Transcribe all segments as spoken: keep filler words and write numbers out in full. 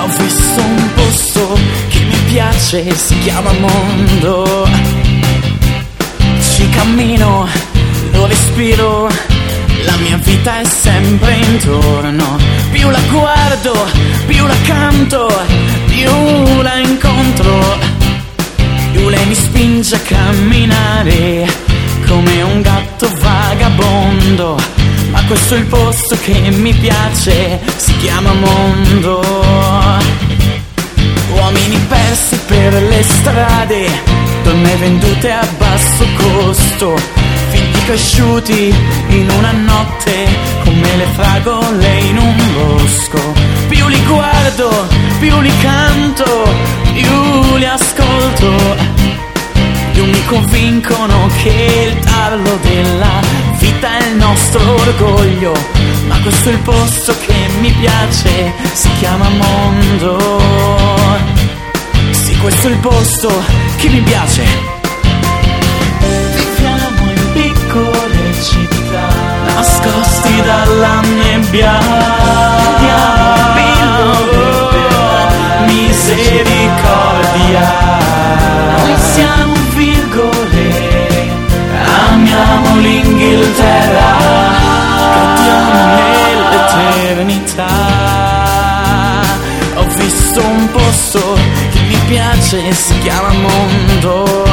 Ho visto un posto che mi piace, si chiama mondo. Ci cammino, lo respiro, la mia vita è sempre intorno. Più la guardo, più la canto, più la incontro, più lei mi spinge a camminare come un gatto vagabondo. Ma questo è il posto che mi piace, si chiama mondo. Uomini persi per le strade, donne vendute a basso costo, figli cresciuti in una notte come le fragole in un bosco. Più li guardo, più li canto, più li ascolto, più mi convincono che il tarlo della vita è il nostro orgoglio. Ma questo è il posto che mi piace, si chiama mondo. Sì, questo è il posto che mi piace. Viviamo in piccole città, nascosti dalla nebbia. Oh, misericordia. Noi siamo virgole, amiamo l'Inghilterra, crediamo nell'eternità. Ho visto un posto che mi piace, si chiama mondo.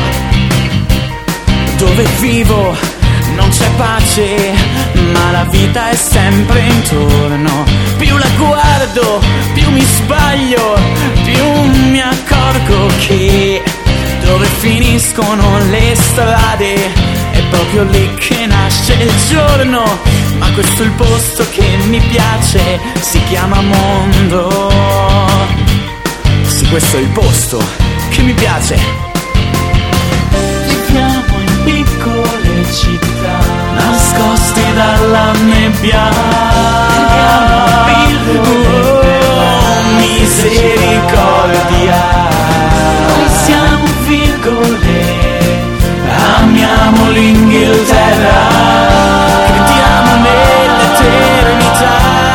Dove vivo non c'è pace, ma la vita è sempre intorno. Più la guardo, più mi sbaglio, più mi accorgo che dove finiscono le strade è proprio lì che nasce il giorno. Ma questo è il posto che mi piace, si chiama mondo. Sì, questo è il posto che mi piace. Viviamo in piccole città, nascosti dalla nebbia. Oh, misericordia. Noi siamo virgole, amiamo l'Inghilterra, crediamo nell'eternità.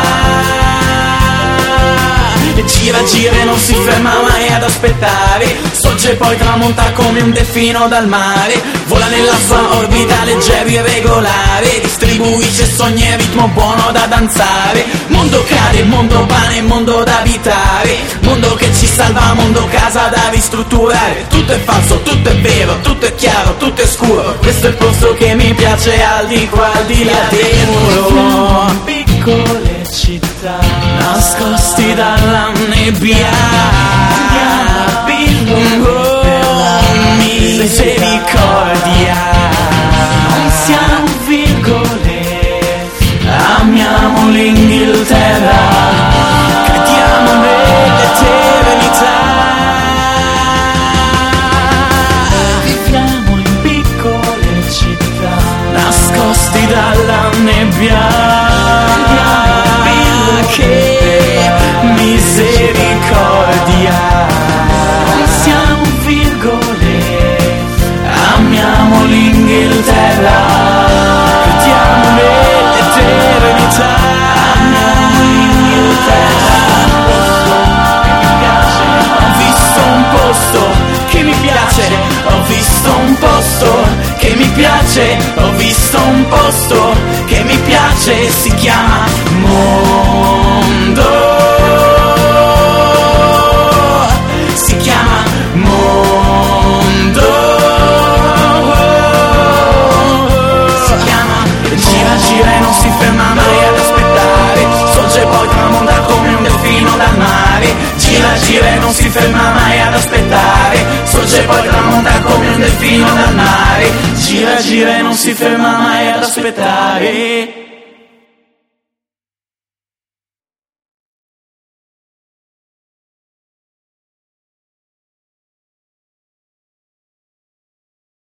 E gira, gira e non si ferma mai ad aspettare, sorge e poi tramonta come un delfino dal mare. Vola nella sua orbita leggero e regolare, distribuisce sogni e ritmo buono da danzare. Mondo cade, mondo pane, mondo da abitare, mondo che ci salva, mondo casa da ristrutturare. Tutto è falso, tutto è vero, tutto è chiaro, tutto è scuro. Questo è il posto che mi piace, al di qua, al di là del muro. Piccole città, nascosti dalla nebbia. Oh, misericordia. Noi siamo virgole, amiamo l'Inghilterra, crediamo nell'eternità. Viviamo in piccole città, nascosti dalla nebbia. Che misericordia. Noi siamo virgole, amiamo l'Inghilterra, crediamo nell'eternità. Amiamo l'Inghilterra. Ho visto un posto che mi piace, ho visto un posto che mi piace, ho visto un posto che mi piace, si chiama mondo. Si chiama mondo. Si chiama. Gira, gira e non si ferma mai ad aspettare, sorge e poi tramonta come un delfino dal mare. Gira, gira e non si ferma mai ad aspettare, sorge e poi tramonta come un delfino dal mare. Gira, gira e non si ferma mai ad aspettare.